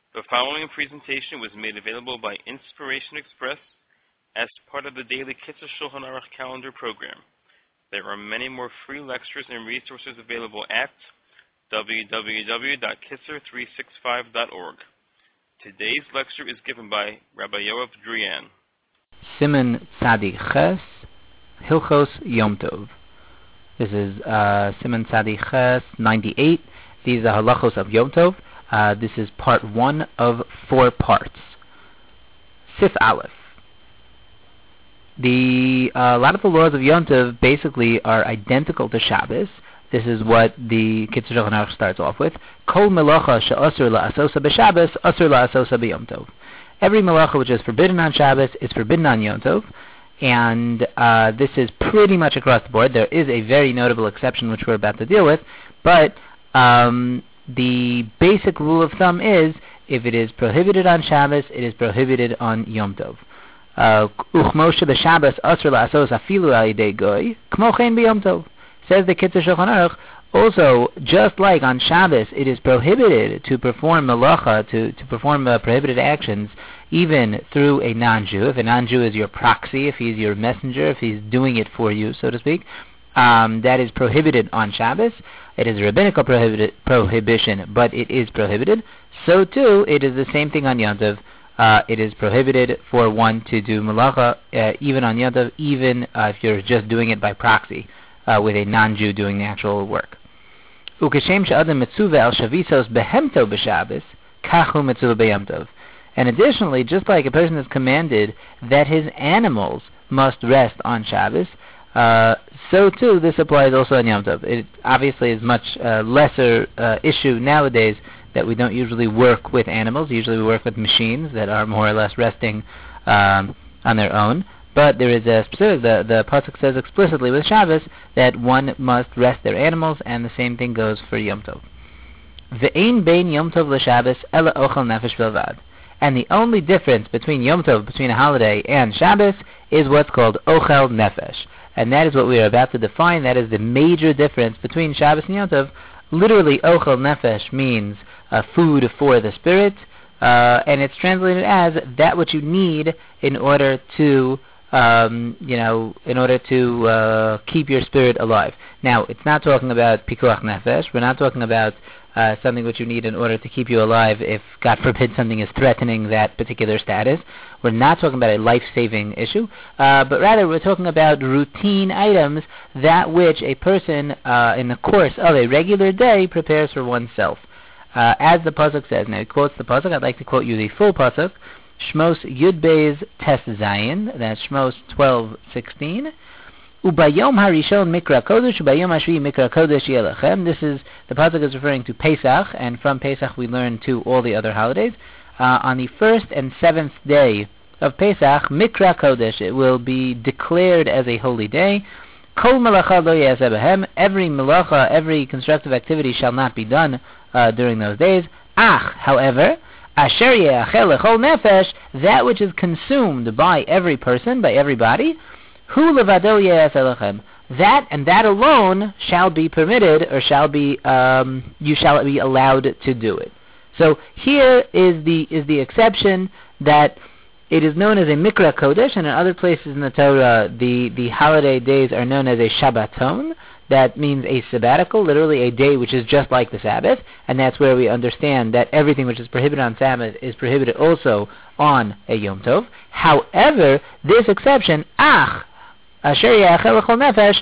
The following presentation was made available by Inspiration Express as part of the daily Kitzur Shulchan Aruch calendar program. There are many more free lectures and resources available at www.kitzur365.org. Today's lecture is given by Rabbi Yoav Drian. Siman Tzadi Ches, Hilchos Yom Tov. This is Siman Tzadi Ches 98. These are halachos of Yom Tov. This is part 1 of 4 parts. Sif Aleph. A lot of the laws of Yom Tov basically are identical to Shabbos. This is what the Kitzur Shulchan Aruch starts off with. Kol melacha she'asur la'asosa b'Shabbos, asur la'asosa b'Yom Tov. Every melacha which is forbidden on Shabbos is forbidden on Yom Tov. And this is pretty much across the board. There is a very notable exception which we're about to deal with. But the basic rule of thumb is, if it is prohibited on Shabbos, it is prohibited on Yom Tov. Uchmo she'b'Shabbos asur la'asos afilu al yidei goy, kmo chen b'Yom Tov. Says the Kitzur Shulchan Aruch, also, just like on Shabbos, it is prohibited to perform malacha, to perform prohibited actions, even through a non-Jew. If a non-Jew is your proxy, if he's your messenger, if he's doing it for you, so to speak, that is prohibited on Shabbos. It is a rabbinical prohibition, but it is prohibited. So too, it is the same thing on Yom Tov. It is prohibited for one to do malacha, even on Yom Tov, even if you're just doing it by proxy, with a non-Jew doing the actual work. Ukeshem she'adam mitzuvah al shavisos behemto b'Shabbos, kachu mitzuvah b'Yom Tov. And additionally, just like a person is commanded that his animals must rest on Shabbos, so too this applies also on Yom Tov. It obviously is much lesser issue nowadays that we don't usually work with animals. Usually we work with machines that are more or less resting on their own. But there is a specific, the pasuk says explicitly with Shabbos that one must rest their animals, and the same thing goes for Yom Tov. Ve'ein bein Yom Tov l'Shabbos ela ochel nefesh belvad. And the only difference between Yom Tov, between a holiday and Shabbos, is what's called ochel nefesh. And that is what we are about to define. That is the major difference between Shabbos and Yom Tov. Literally, ochel nefesh means food for the spirit, and it's translated as that which you need in order to keep your spirit alive. Now, it's not talking about pikuach nefesh. We're not talking about something which you need in order to keep you alive if, God forbid, something is threatening that particular status. We're not talking about a life-saving issue, but rather we're talking about routine items, that which a person in the course of a regular day prepares for oneself. As the pasuk says, now he quotes the pasuk. I'd like to quote you the full pasuk. Shmos Yud Beis Tes Zayin, that's Shmos 12:16. Ubayom Harishon Mikra Kodesh, Ubayom Hashvi Mikra Kodesh Yelachem. This is, the pasuk is referring to Pesach, and from Pesach we learn to all the other holidays. On the 1st and 7th day of Pesach, Mikra Kodesh, it will be declared as a holy day. Kol Melacha Lo Yaseh Behem, every melacha, every constructive activity shall not be done during those days. Ach, however, Asher ye'achel lechol nefesh, that which is consumed by every person, by everybody, hu levado ye'aseh lechem, that and that alone shall be permitted, or shall be you shall be allowed to do it. So here is the exception, that it is known as a mikra kodesh, and in other places in the Torah, the holiday days are known as a shabbaton. That means a sabbatical, literally a day which is just like the Sabbath, and that's where we understand that everything which is prohibited on Sabbath is prohibited also on a Yom Tov. However, this exception, asher ya'achel lechol nefesh,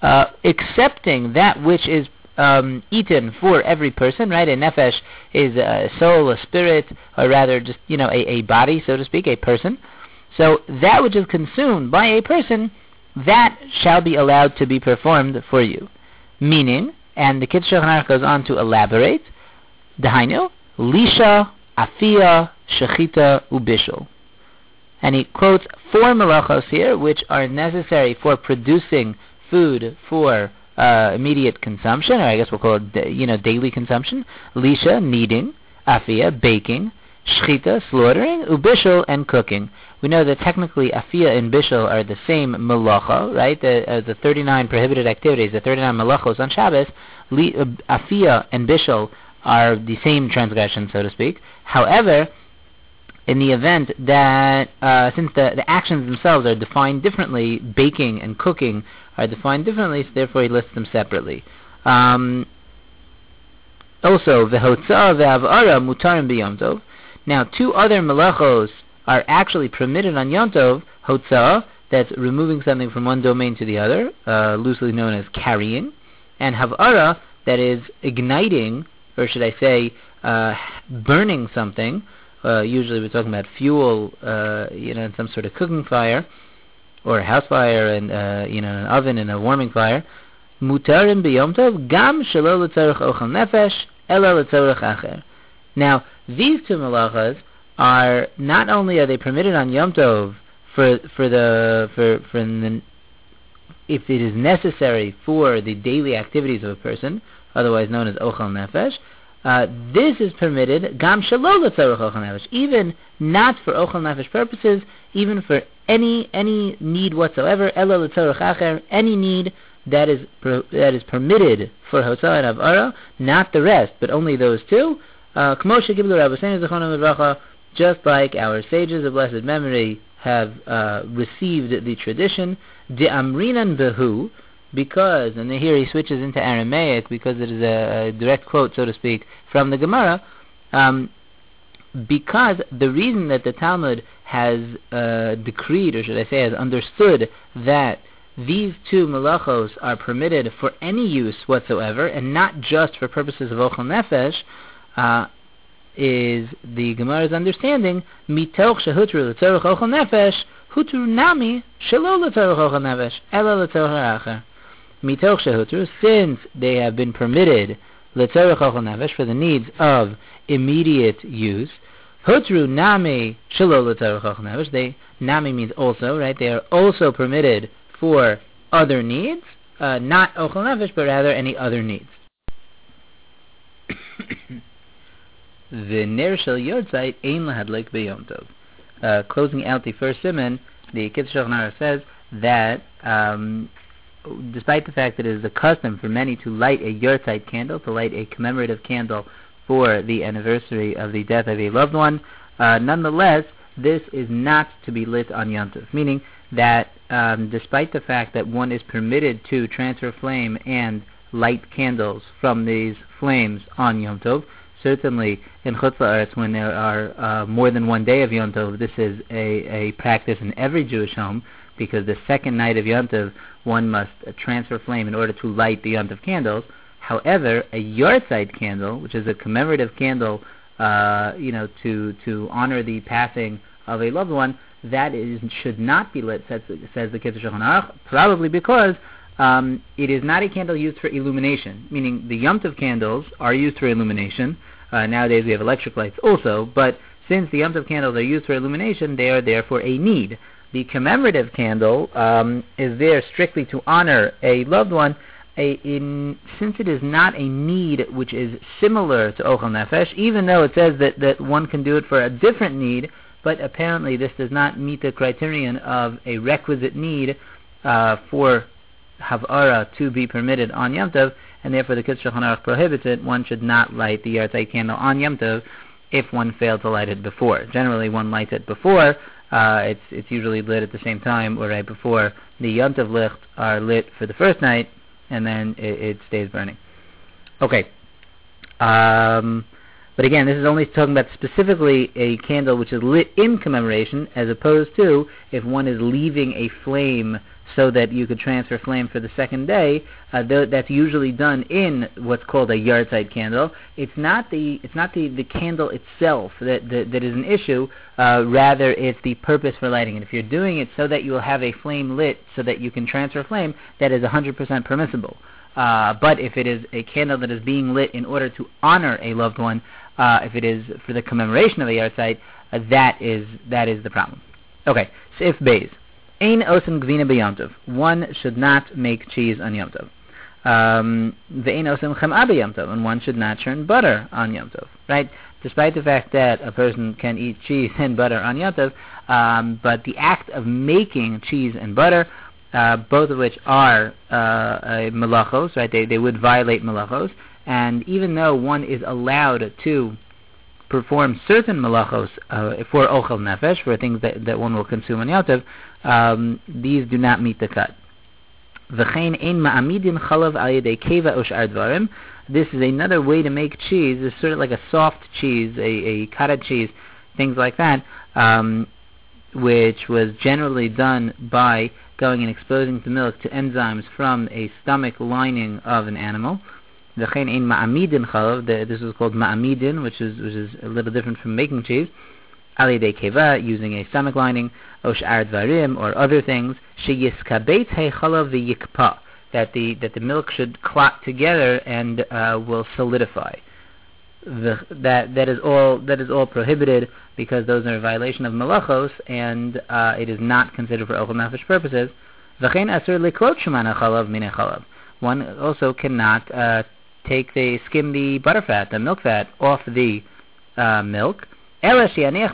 accepting that which is eaten for every person, right? A nefesh is a soul, a spirit, or rather just, a body, so to speak, a person. So that which is consumed by a person, that shall be allowed to be performed for you. Meaning, and the Kitzur Shulchan Aruch goes on to elaborate, Dahainu, Lisha, Afia, Shechita, Ubishul. And he quotes 4 melachos here, which are necessary for producing food for immediate consumption, or I guess we'll call it, daily consumption. Lisha, kneading, Afia, baking, Shechita, slaughtering, Ubishul, and cooking. We know that technically Afia and Bishul are the same malacha, right? The 39 prohibited activities, the 39 malachos on Shabbos, Afia and Bishul are the same transgression, so to speak. However, in the event that, since the actions themselves are defined differently, baking and cooking are defined differently, so therefore he lists them separately. Also, v'hotzah ve'avara mutarim b'yom tov. Now, two other melachos are actually permitted on Yom Tov. Hotzah, that's removing something from one domain to the other, loosely known as carrying, and havara, that is igniting, or should I say, burning something. Usually we're talking about fuel, in some sort of cooking fire, or a house fire, and an oven and a warming fire. Mutarim b'yom tov gam shelo l'tzorech ochel nefesh ela l'tzorech acher. Now, these two malachas are not only are they permitted on Yom Tov if it is necessary for the daily activities of a person, otherwise known as ochel nefesh. This is permitted gam shelo l'tzorech ochel nefesh, even not for ochel nefesh purposes, even for any need whatsoever. Ela l'tzorech acher, any need that is permitted for hotzah and avara, not the rest, but only those two. K'mo shekiblu Rabbeinu Zechronam Livracha, just like our sages of blessed memory have received the tradition, de'amrinan behu, because, and here he switches into Aramaic because it is a direct quote, so to speak, from the Gemara, because the reason that the Talmud has decreed, or should I say has understood, that these two malachos are permitted for any use whatsoever, and not just for purposes of ochel nefesh, is the Gemara's understanding, mitoch shehutru l'tzorech ochel nefesh, hutru nami shelo l'tzorech ochel nefesh, ela l'tzorech acher. Mitoch shehutru, since they have been permitted l'tzorech ochel nefesh, for the needs of immediate use, hutru nami shelo l'tzorech ochel nefesh, nami means also, right? They are also permitted for other needs, not ochel nefesh, but rather any other needs. The ner shel yortzeit ein lahadlik b'yom tov. Closing out the first siman, the Kitzur Shulchan Aruch says that despite the fact that it is the custom for many to light a yortzeit candle, to light a commemorative candle for the anniversary of the death of a loved one, nonetheless, this is not to be lit on Yom Tov, meaning that despite the fact that one is permitted to transfer flame and light candles from these flames on Yom Tov, certainly in Chutz La'aretz, when there are more than one day of Yom Tov, this is a practice in every Jewish home, because the second night of Yom Tov, one must transfer flame in order to light the Yom Tov candles. However, a yortzeit candle, which is a commemorative candle, to honor the passing of a loved one, that should not be lit, says the Kitzur Shulchan Aruch, probably because it is not a candle used for illumination, meaning the Yom Tov candles are used for illumination. Nowadays we have electric lights also, but since the Yom Tov candles are used for illumination, they are there for a need. The commemorative candle is there strictly to honor a loved one, since it is not a need which is similar to ochel nefesh, even though it says that one can do it for a different need, but apparently this does not meet the criterion of a requisite need for havara to be permitted on Yom Tov, and therefore the Kitzur Shulchan Aruch prohibits it. One should not light the yortzeit candle on Yom Tov if one failed to light it before. Generally, one lights it before. It's usually lit at the same time or right before. The Yom Tov licht are lit for the first night, and then it stays burning. Okay. But again, this is only talking about specifically a candle which is lit in commemoration, as opposed to if one is leaving a flame so that you could transfer flame for the second day. That's usually done in what's called a yortzeit candle. It's not the candle itself that is an issue. Rather, it's the purpose for lighting it. If you're doing it so that you will have a flame lit so that you can transfer flame, that is 100% permissible. But if it is a candle that is being lit in order to honor a loved one, if it is for the commemoration of a yortzeit, that is the problem. Okay, Sif Beis. Ein osen gvina b'Yom Tov. One should not make cheese on Yom Tov. Ve'ein osen chem'a b'Yom Tov. And one should not churn butter on Yom Tov. Right? Despite the fact that a person can eat cheese and butter on Yom Tov, but the act of making cheese and butter, both of which are malachos, right? They would violate malachos, And even though one is allowed to perform certain malachos for ochel nefesh, for things that one will consume on Yom Tov, these do not meet the cut. V'chein ein ma'amidin chalav al yedei keva o sh'ar dvarim. This is another way to make cheese. It's sort of like a soft cheese, a cottage cheese, things like that, which was generally done by going and exposing the milk to enzymes from a stomach lining of an animal. V'chein ein ma'amidin chalav. This is called ma'amidin, which is a little different from making cheese. Al yedei keva, using a stomach lining, o sh'ar dvarim, or other things, sheyiskabeit hechalav v'yikpa, that the milk should clot together and will solidify. That is all prohibited, because those are a violation of malachos, and it is not considered for ochel nefesh purposes. V'chein asur liklot shemana chalav min chalav. One also cannot skim the butterfat, the milk fat, off the milk. Rather,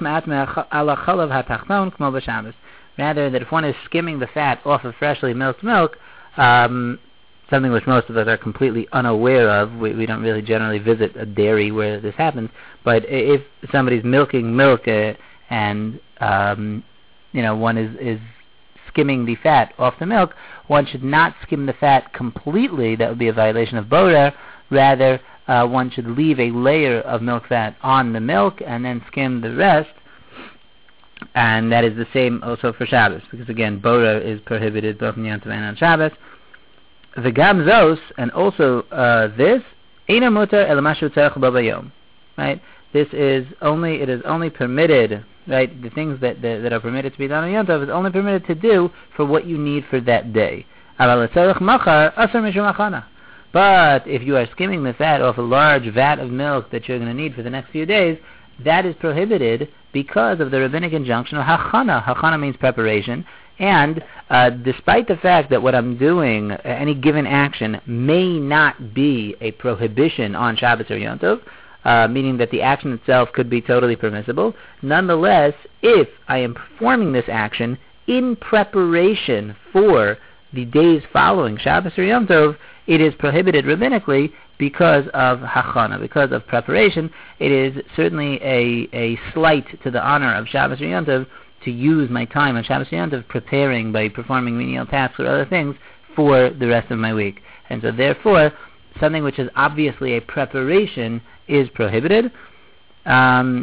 that if one is skimming the fat off of freshly milked milk, something which most of us are completely unaware of, we don't really generally visit a dairy where this happens, but if somebody's milking milk and one is skimming the fat off the milk, one should not skim the fat completely. That would be a violation of borer. Rather, one should leave a layer of milk fat on the milk and then skim the rest. And that is the same also for Shabbos, because again, borer is prohibited both on Yom Tov and on Shabbos. The gamzos, and also this, eina mutar el mashu tzarech bo bayom. Right? It is only permitted, right? The things that are permitted to be done on Yom Tov is only permitted to do for what you need for that day. Aval tzarech machar asur mishum achana. But if you are skimming the fat off a large vat of milk that you're going to need for the next few days, that is prohibited because of the rabbinic injunction of hachana. Hachana means preparation. And despite the fact that what I'm doing, any given action, may not be a prohibition on Shabbos or Yom Tov, meaning that the action itself could be totally permissible, nonetheless, if I am performing this action in preparation for the days following Shabbos or Yom Tov, it is prohibited rabbinically because of hachana, because of preparation. It is certainly a slight to the honor of Shabbos or Yom Tov to use my time on Shabbos or Yom Tov preparing by performing menial tasks or other things for the rest of my week. And so therefore, something which is obviously a preparation is prohibited. However,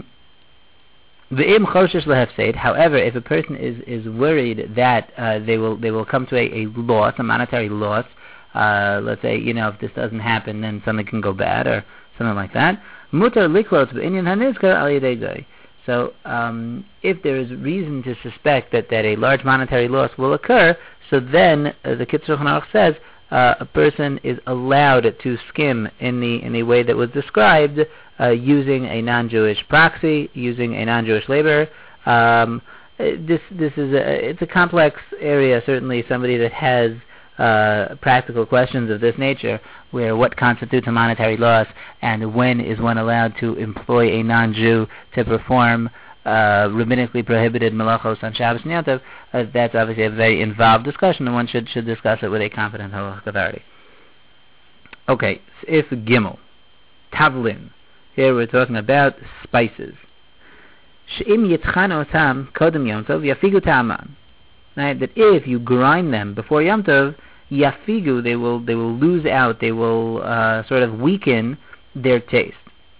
if a person is worried that they will come to a loss, a monetary loss, let's say, if this doesn't happen, then something can go bad or something like that. Mutar liklot b'inyan hanizkar al yedei goy. So, if there is reason to suspect that a large monetary loss will occur, so then the Kitzur Shulchan Aruch says a person is allowed to skim in the way that was described, using a non-Jewish proxy, using a non-Jewish laborer. This is it's a complex area. Certainly, somebody that has practical questions of this nature, where what constitutes a monetary loss and when is one allowed to employ a non-Jew to perform rabbinically prohibited malachos on Shabbos and Yom Tov, that's obviously a very involved discussion, and one should discuss it with a competent halachic authority. Okay, if Gimel, Tavlin, here we're talking about spices. She'im yitzchanu otam kodem Yom Tov yafigu ta'aman. Right, that if you grind them before Yom Tov, yafigu, they will lose out, they will sort of weaken their taste.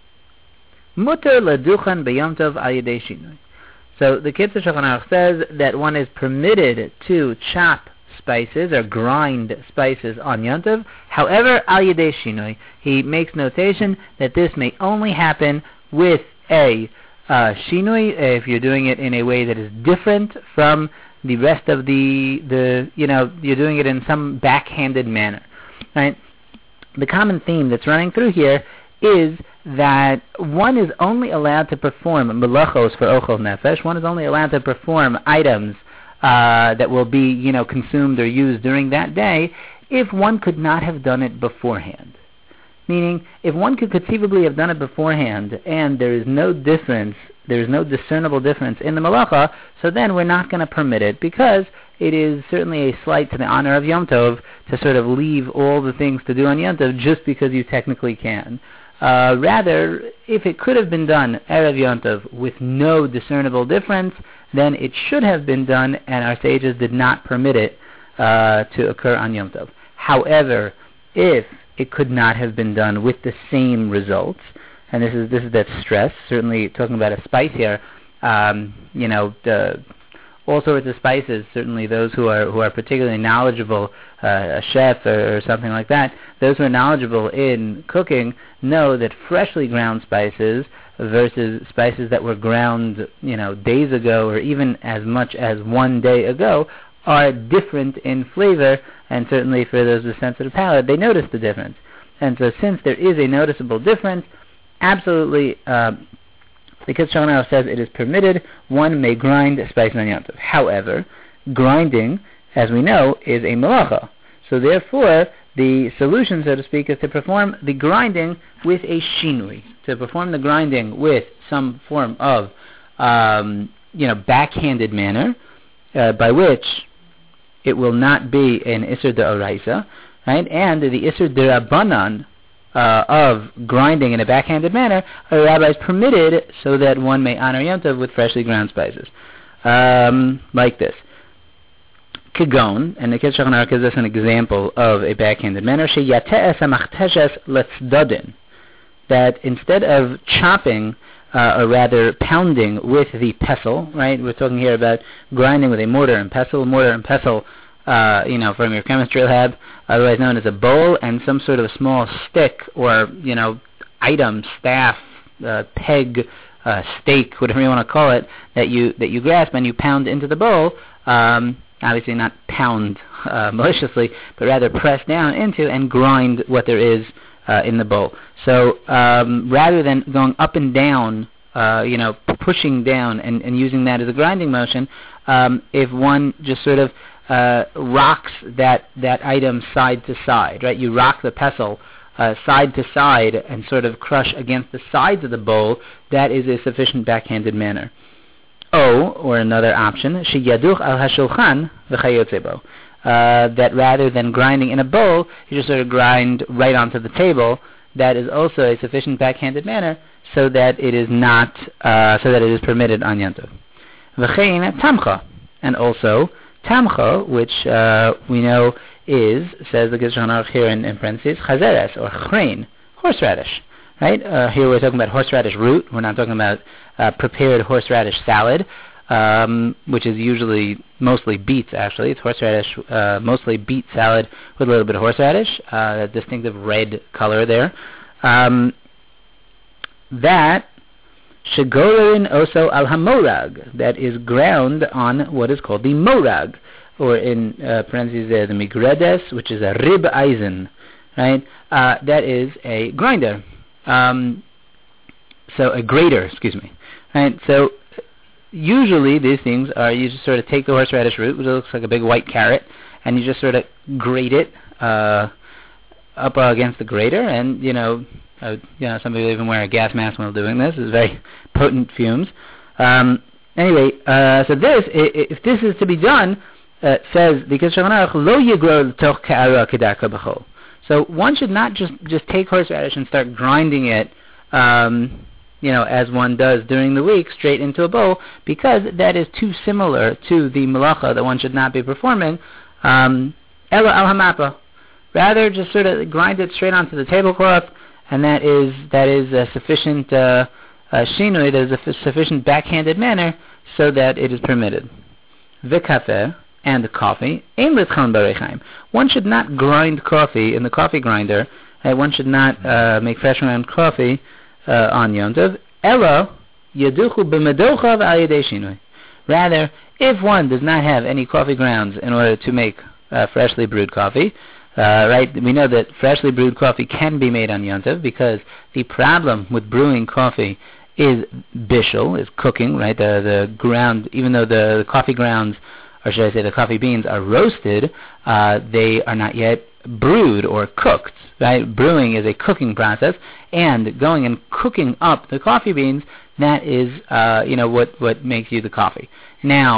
Muter laduchan b'Yom Tov al yedei shinui. So the Kitzur Shulchan Aruch says that one is permitted to chop spices or grind spices on Yom Tov. However, al yedei shinui, he makes notation that this may only happen with a shinui, if you're doing it in a way that is different from the rest of the you're doing it in some backhanded manner, right? The common theme that's running through here is that one is only allowed to perform melachos for ochel nefesh. One is only allowed to perform items that will be, consumed or used during that day if one could not have done it beforehand. Meaning, if one could conceivably have done it beforehand and there is no difference, there is no discernible difference in the malacha, so then we're not going to permit it because it is certainly a slight to the honor of Yom Tov to sort of leave all the things to do on Yom Tov just because you technically can. Rather, if it could have been done Erev Yom Tov with no discernible difference, then it should have been done, and our sages did not permit it to occur on Yom Tov. However, if it could not have been done with the same results, and this is that stress, certainly talking about a spice here, all sorts of spices, certainly those who are particularly knowledgeable, a chef or something like that, those who are knowledgeable in cooking know that freshly ground spices versus spices that were ground, days ago or even as much as one day ago are different in flavor, and certainly for those with sensitive palate, they notice the difference. And so since there is a noticeable difference, absolutely, the Kitzur Shulchan Aruch says it is permitted, one may grind spices on Yom Tov. However, grinding, as we know, is a melacha. So therefore, the solution, so to speak, is to perform the grinding with a shinui, to perform the grinding with some form of, backhanded manner, by which it will not be an Isser D'Oraisa, right? And the Isser D'Rabbanan of grinding in a backhanded manner, a rabbi is permitted so that one may honor Yom Tov with freshly ground spices. Like this. Kigon, and the Kitzur Shulchan Aruch gives us an example of a backhanded manner, sheyate'es ha'machteshes letzdodin, that instead of chopping, or rather pounding with the pestle, right? We're talking here about grinding with a mortar and pestle, from your chemistry lab, otherwise known as a bowl, and some sort of a small stick or, item, staff, peg, stake, whatever you want to call it, that you grasp and you pound into the bowl, obviously not pound maliciously, but rather press down into and grind what there is in the bowl. So rather than going up and down, pushing down and using that as a grinding motion, if one just sort of rocks that item side to side, right? You rock the pestle side to side and sort of crush against the sides of the bowl, that is a sufficient backhanded manner. Or another option, sheyaduch al hashulchan v'chayotze bo, that rather than grinding in a bowl, you just sort of grind right onto the table. That is also a sufficient backhanded manner, so that it is not, so that it is permitted on Yom Tov. V'chein tamcha, and also tamcha, which we know is, says the Kitzur Shulchan Aruch here in parentheses, chazeres, or chrein, horseradish. Right? Here we're talking about horseradish root. We're not talking about prepared horseradish salad, which is usually mostly beets, actually. It's horseradish, mostly beet salad with a little bit of horseradish, that distinctive red color there. That shegolerin oso al hamorag, that is ground on what is called the morag, or in parentheses the migredes, which is a rib eisen, right? That is a grinder. So a grater, right? So usually these things are, you just sort of take the horseradish root, which looks like a big white carrot, and you just sort of grate it up against the grater, and some people even wear a gas mask while doing this. It's very potent fumes. Anyway, so this, if this is to be done, says the Kitzur Shulchan Aruch, lo yigror l'toch ka'ara kedarka b'chol. So one should not just take horseradish and start grinding it, as one does during the week, straight into a bowl, because that is too similar to the melacha that one should not be performing. Ela al hamapa. Rather, just sort of grind it straight onto the tablecloth, and that is a sufficient shinui, that is a sufficient backhanded manner, so that it is permitted. V'kafeh, and the coffee, one should not grind coffee in the coffee grinder. One should not make fresh ground coffee on Yom Tov. Elo yaduchu b'medocha v'al yedei shinui. Rather, if one does not have any coffee grounds in order to make freshly brewed coffee, right? We know that freshly brewed coffee can be made on Yom Tov, because the problem with brewing coffee is bishul, is cooking, right? The ground, even though the coffee grounds, or should I say the coffee beans, are roasted, they are not yet brewed or cooked, right? Brewing is a cooking process, and going and cooking up the coffee beans, that is, what makes you the coffee. Now,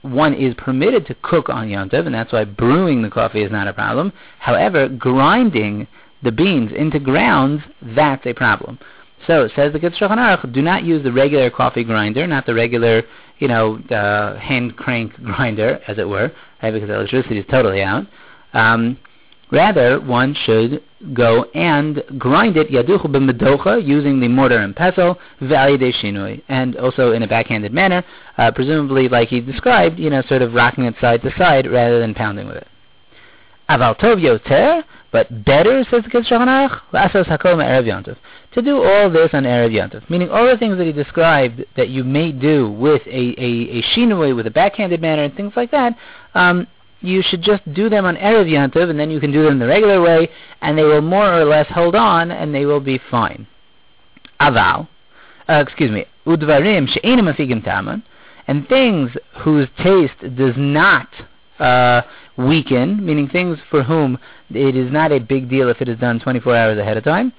one is permitted to cook on Yom Tov, and that's why brewing the coffee is not a problem. However, grinding the beans into grounds, that's a problem. So, says the Kitzur Shulchan Aruch, do not use the regular coffee grinder, not the regular, hand crank grinder, as it were, right, because electricity is totally out. Rather, one should go and grind it, yaduchu b'medocha, using the mortar and pestle, v'alidei shinui, and also in a backhanded manner, presumably like he described, sort of rocking it side to side rather than pounding with it. Aval tov yoter, but better, says the Kitzur Shulchan Aruch, la'asos hakol me'erev Yom Tov, to do all this on Erev Yom Tov, meaning all the things that he described that you may do with a shinui, with a backhanded manner and things like that, you should just do them on Erev Yom Tov, and then you can do them the regular way, and they will more or less hold on, and they will be fine. Udvarim she'enim afigim taman, and things whose taste does not weaken, meaning things for whom it is not a big deal if it is done 24 hours ahead of time.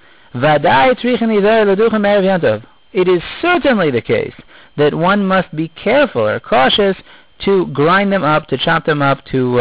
It is certainly the case that one must be careful or cautious to grind them up, to chop them up, to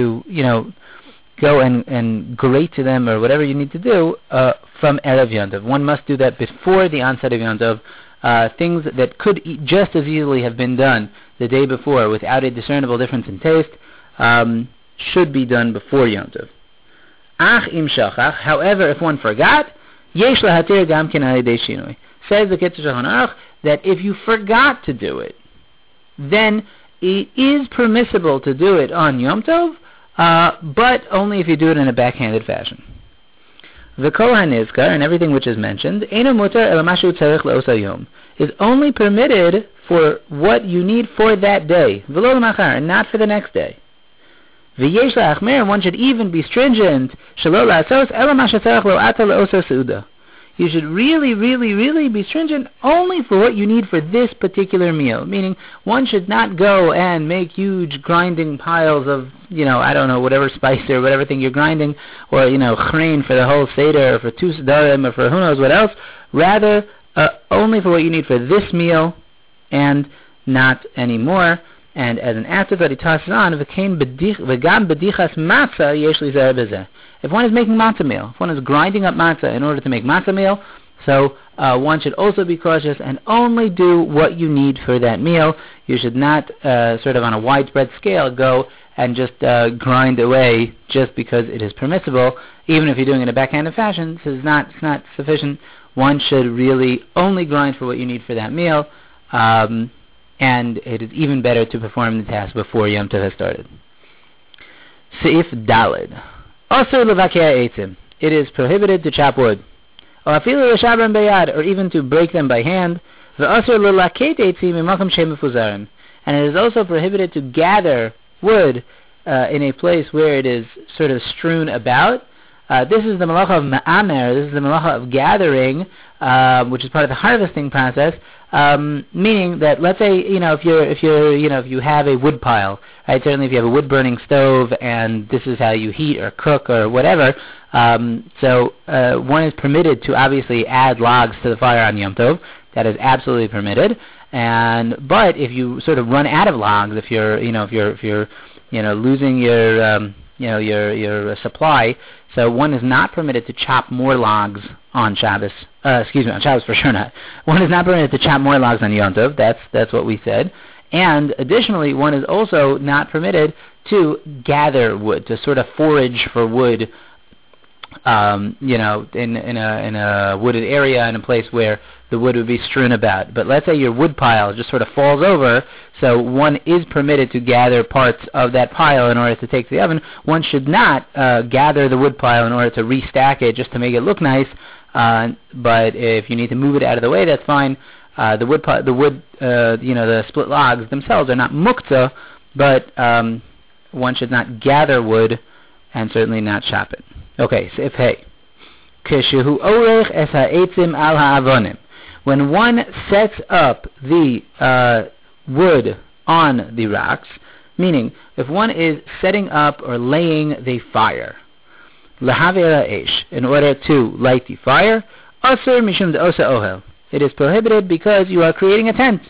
go and grate to them or whatever you need to do from Erev Yom Tov. One must do that before the onset of Yom Tov. Things that could just as easily have been done the day before without a discernible difference in taste should be done before Yom Tov. Ach im shachach, however, if one forgot, yesh lahatir gam ken alidei shinui. Says the Kitzur Shulchan Aruch that if you forgot to do it, then it is permissible to do it on Yom Tov, but only if you do it in a backhanded fashion. V'kol hanizkar, and everything which is mentioned, eino mutar ela mashu tzarich le'osa yom, is only permitted for what you need for that day, v'lo l'machar, and not for the next day. V'yesh la'achmer, and one should even be stringent, shelo la'asos ela mashu tzarich lo'ata le'osa seuda. You should really, really, really be stringent only for what you need for this particular meal. Meaning, one should not go and make huge grinding piles of, whatever spice or whatever thing you're grinding, or, chrein for the whole Seder, or for 2 Sedarim, or for who knows what else. Rather, only for what you need for this meal, and not anymore. And as an afterthought, he tosses on, v'gam b'dichas matzah yesh li zeh b'zeh. If one is making matzah meal, if one is grinding up matzah in order to make matzah meal, so one should also be cautious and only do what you need for that meal. You should not, sort of on a widespread scale, go and just grind away just because it is permissible. Even if you're doing it in a backhanded fashion, this is not sufficient. One should really only grind for what you need for that meal, and it is even better to perform the task before Yom Tov has started. Seif Daled. Also, it is prohibited to chop wood, or even to break them by hand. And it is also prohibited to gather wood in a place where it is sort of strewn about. This is the malacha of ma'amer. This is the malacha of gathering, which is part of the harvesting process. Meaning that, let's say, if you have a wood pile, right? Certainly, if you have a wood burning stove and this is how you heat or cook or whatever, so one is permitted to obviously add logs to the fire on Yom Tov. That is absolutely permitted. But if you sort of run out of logs, if you're losing your supply, so one is not permitted to chop more logs on Shabbos. On Shabbos for sure not. One is not permitted to chop more logs on Yom Tov. That's what we said. And additionally, one is also not permitted to gather wood, to sort of forage for wood, in a wooded area, in a place where the wood would be strewn about. But let's say your wood pile just sort of falls over, so one is permitted to gather parts of that pile in order to take to the oven. One should not gather the wood pile in order to restack it just to make it look nice. But if you need to move it out of the way, that's fine. The split logs themselves are not muktzah, but one should not gather wood and certainly not chop it. Okay, so if Kishehu orech es ha'etzim al ha'avonim. When one sets up the wood on the rocks, meaning if one is setting up or laying the fire, lahavera esh, in order to light the fire, asur mishum de'osa ohel. It is prohibited because you are creating a tent.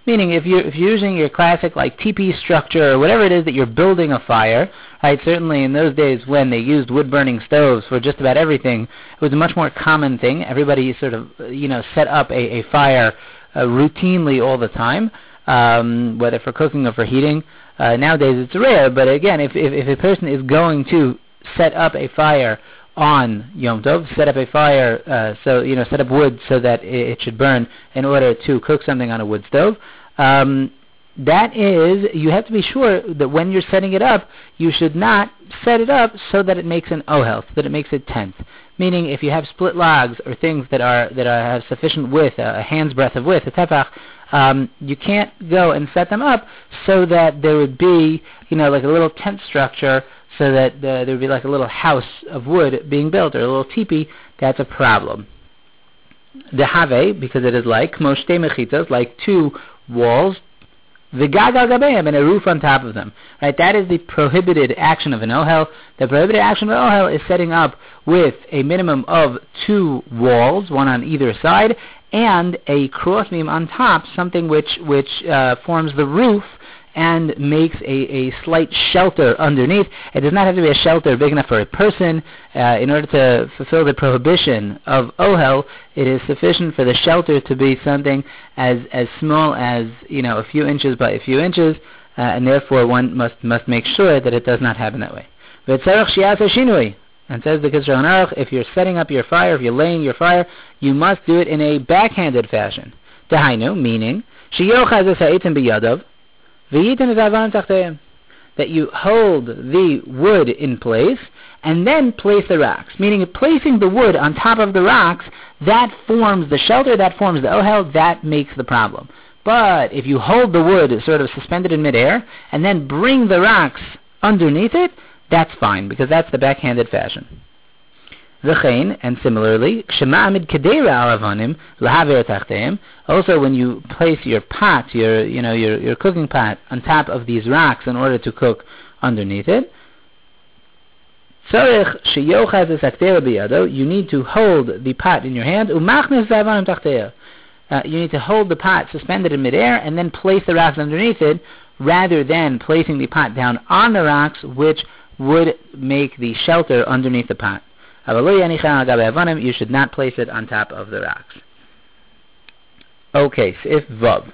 Meaning, if you're using your classic like teepee structure or whatever it is that you're building a fire, right? Certainly in those days when they used wood-burning stoves for just about everything, it was a much more common thing. Everybody sort of set up a fire routinely all the time, whether for cooking or for heating. Nowadays it's rare, but again, if a person is going to set up a fire on Yom Tov, set up a fire, set up wood so that it should burn in order to cook something on a wood stove. That is, you have to be sure that when you're setting it up, you should not set it up so that it makes an ohel, so that it makes a tent. Meaning, if you have split logs or things that have sufficient width, a hand's breadth of width, a tefach, you can't go and set them up so that there would be, like a little tent structure, so that there would be like a little house of wood being built, or a little teepee. That's a problem. The have, because it is like kmo shtei mechitzos, like two walls, v'gag al gabeim, and a roof on top of them. Right? That is the prohibited action of an ohel. The prohibited action of an ohel is setting up with a minimum of two walls, one on either side, and a crossbeam on top, something which forms the roof and makes a slight shelter underneath. It does not have to be a shelter big enough for a person. In order to fulfill the prohibition of ohel, it is sufficient for the shelter to be something as small as a few inches by a few inches, and therefore one must make sure that it does not happen that way. And says the Kitzur Aruch, if you're setting up your fire, if you're laying your fire, you must do it in a backhanded fashion. Dahainu, meaning, that you hold the wood in place and then place the rocks. Meaning, placing the wood on top of the rocks, that forms the shelter, that forms the ohel, that makes the problem. But if you hold the wood sort of suspended in midair and then bring the rocks underneath it, that's fine, because that's the backhanded fashion. V'chein, and similarly, also when you place your pot, your cooking pot, on top of these rocks in order to cook underneath it, you need to hold the pot in your hand, you need to hold the pot suspended in midair and then place the rocks underneath it, rather than placing the pot down on the rocks, which would make the shelter underneath the pot. You should not place it on top of the rocks. Okay, so if Vav.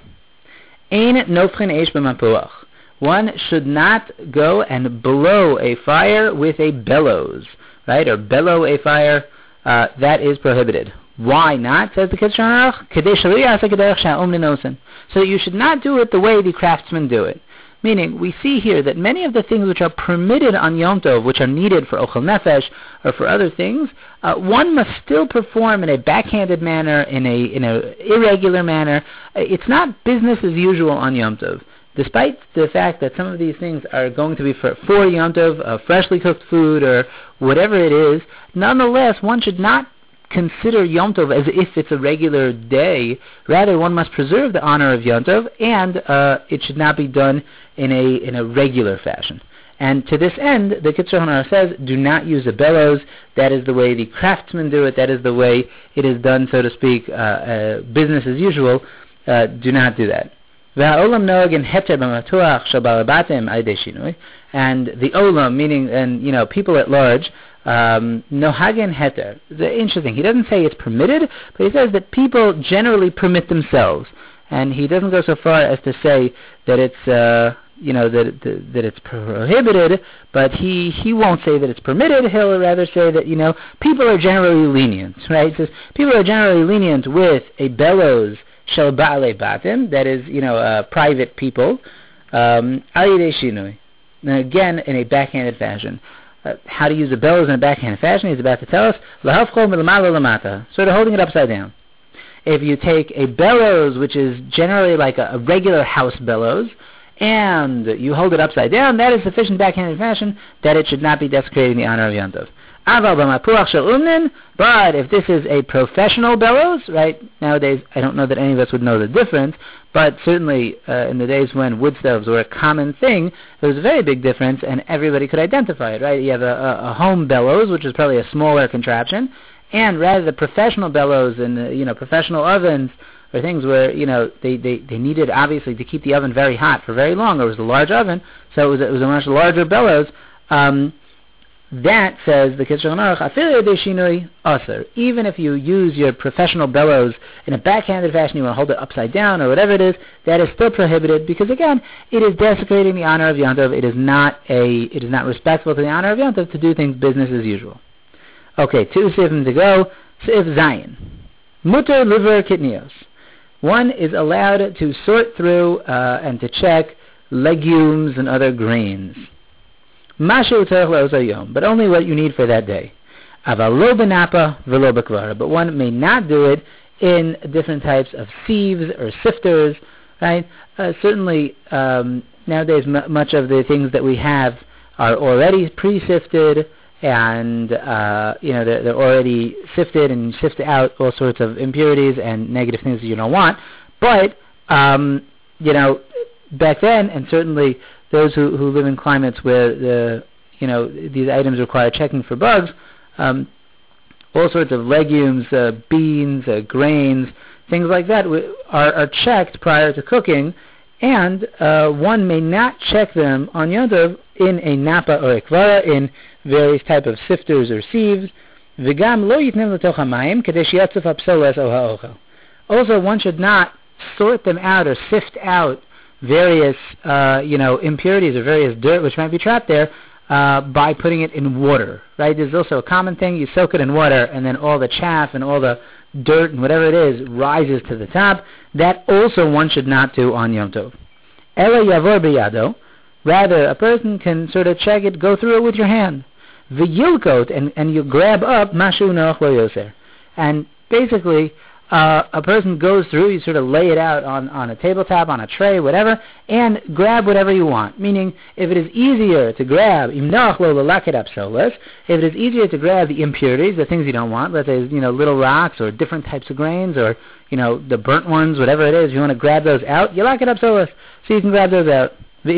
One should not go and blow a fire with a bellows, right? Or bellow a fire, that is prohibited. Why not, says the Kitzur Aruch? So you should not do it the way the craftsmen do it. Meaning, we see here that many of the things which are permitted on Yom Tov, which are needed for Ochel Nefesh or for other things, one must still perform in a backhanded manner, in a irregular manner. It's not business as usual on Yom Tov. Despite the fact that some of these things are going to be for Yom Tov, freshly cooked food or whatever it is, nonetheless, one should not consider Yom Tov as if it's a regular day. Rather, one must preserve the honor of Yom Tov, and it should not be done in a regular fashion. And to this end, the Kitzur Aruch says, do not use a bellows. That is the way the craftsmen do it. That is the way it is done, so to speak, business as usual. Do not do that. And the olam, meaning, people at large, nohagen heter. It's interesting. He doesn't say it's permitted, but he says that people generally permit themselves. And he doesn't go so far as to say that it's, that it's prohibited, but he won't say that it's permitted. He'll rather say that, people are generally lenient, right? He says people are generally lenient with a bellows shel ba'alei batim, that is, private people, al yidei shinui. Now again, in a backhanded fashion. How to use a bellows in a backhanded fashion, he's about to tell us, lahafcho milmala lamata, sort of holding it upside down. If you take a bellows, which is generally like a regular house bellows, and you hold it upside down, that is sufficient backhanded fashion that it should not be desecrating the honor of Yom Tov. But if this is a professional bellows, right, nowadays I don't know that any of us would know the difference, but certainly in the days when wood stoves were a common thing, there was a very big difference and everybody could identify it, right? You have a home bellows, which is probably a smaller contraption, and rather the professional bellows and professional ovens or things where, they needed, obviously, to keep the oven very hot for very long, or it was a large oven, so it was a much larger bellows, that, says the Kitzur Shulchan Aruch, even if you use your professional bellows in a backhanded fashion, you want to hold it upside down or whatever it is, that is still prohibited because, again, it is desecrating the honor of Yom Tov. It is not respectful to the honor of Yom Tov to do things business as usual. Okay, 2 sifim to go. Sif Zayin. Mutter liver kitnios. One is allowed to sort through and to check legumes and other grains. But only what you need for that day. But one may not do it in different types of sieves or sifters, right? Certainly, nowadays, much of the things that we have are already pre-sifted, and they're already sifted and sift out all sorts of impurities and negative things that you don't want. But back then, and certainly those who live in climates where these items require checking for bugs, all sorts of legumes, beans, grains, things like that are checked prior to cooking, and one may not check them on Yom Tov in a napa or a kvara, in various type of sifters or sieves. Also, one should not sort them out or sift out various impurities or various dirt which might be trapped there by putting it in water, right? There's also a common thing, you soak it in water and then all the chaff and all the dirt and whatever it is rises to the top. That also one should not do on Yom Tov. Ela yavor biyado, rather a person can sort of check it, go through it with your hand. V'yilkot, and you grab up mashu noach lo yoser. And basically, a person goes through, you sort of lay it out on a tabletop, on a tray, whatever, and grab whatever you want. Meaning, if it is easier to grab, if it is easier to grab the impurities, the things you don't want, let's say, little rocks or different types of grains or, the burnt ones, whatever it is, you want to grab those out, you lock it up so you can grab those out. And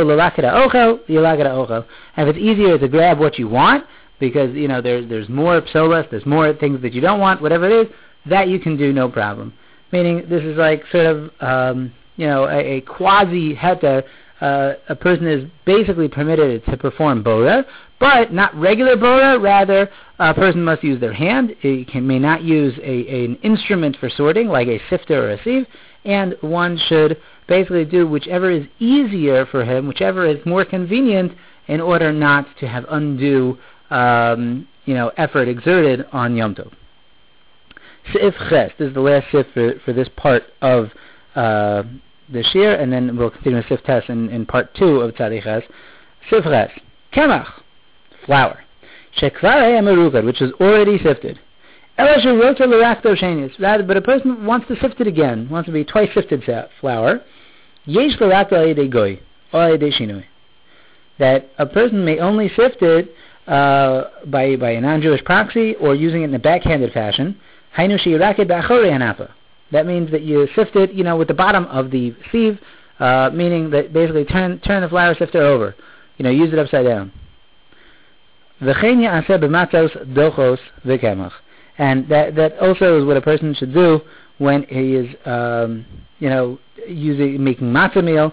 if it's easier to grab what you want, because, there's more psolas, there's more things that you don't want, whatever it is, that you can do no problem. Meaning, this is like sort of, a quasi-heta. A person is basically permitted to perform borer, but not regular borer. Rather, a person must use their hand. He may not use an instrument for sorting, like a sifter or a sieve, and one should basically do whichever is easier for him, whichever is more convenient, in order not to have undue, effort exerted on Yom Tov. Sif Ches, this is the last sif for this part of the shir, and then we'll continue with Sif Tes in part 2 of Tzadik Ches. Sif Ches, Kemach, flour. Shekvar Haya Merugad, which is already sifted. Rather, but a person wants to sift it again, wants to be twice sifted flour. Yesh l'rakto al yedei goy, or al yedei shinui. That a person may only sift it by a non-Jewish proxy or using it in a backhanded fashion. That means that you sift it, with the bottom of the sieve, meaning that basically turn the flour sifter over, use it upside down. And that also is what a person should do when he is, making matzah meal.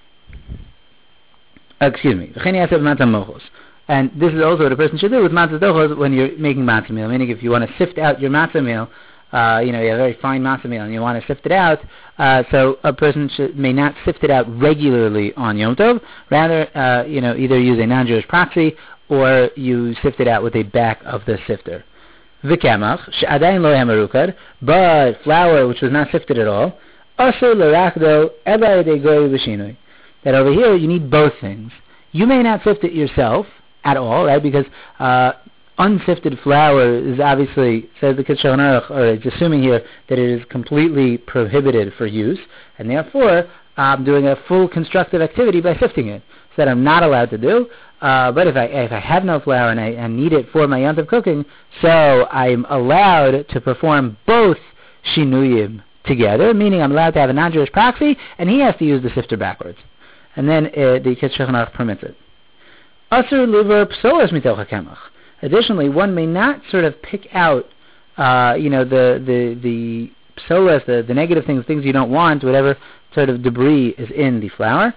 And this is also what a person should do with matzah dochos when you're making matzah meal. Meaning, if you want to sift out your matzah meal, you have a very fine matzah meal and you want to sift it out, so a person may not sift it out regularly on Yom Tov. Rather, either use a non-Jewish proxy or you sift it out with a back of the sifter. V'kamach she'adayin lo hamerukad, but flour which was not sifted at all, asur l'rakdo ela yedei goy v'shinui. That over here you need both things. You may not sift it yourself at all, right? Because unsifted flour is obviously, says the Kitzur Shulchan Aruch, or it's assuming here that it is completely prohibited for use, and therefore I'm doing a full constructive activity by sifting it. So that I'm not allowed to do. But if I have no flour and I need it for my Yom Tov cooking, so I'm allowed to perform both shinuyim together, meaning I'm allowed to have a non-Jewish proxy, and he has to use the sifter backwards. And then the Kitzur Shulchan Aruch permits it. Asur liver psolas mitoch hakemach. Additionally, one may not sort of pick out, the psolas, the negative things you don't want, whatever sort of debris is in the flour.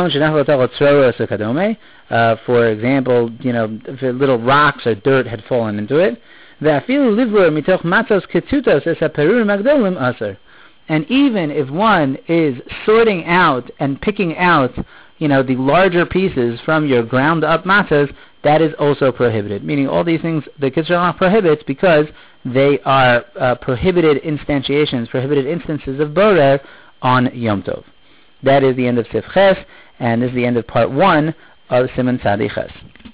For example, if little rocks or dirt had fallen into it. And even if one is sorting out and picking out, the larger pieces from your ground up matzahs, that is also prohibited. Meaning all these things the Kitzur Halach prohibits because they are prohibited instantiations, prohibited instances of borer on Yom Tov. That is the end of Sif Ches, and this is the end of part 1 of Siman Tzadi Ches.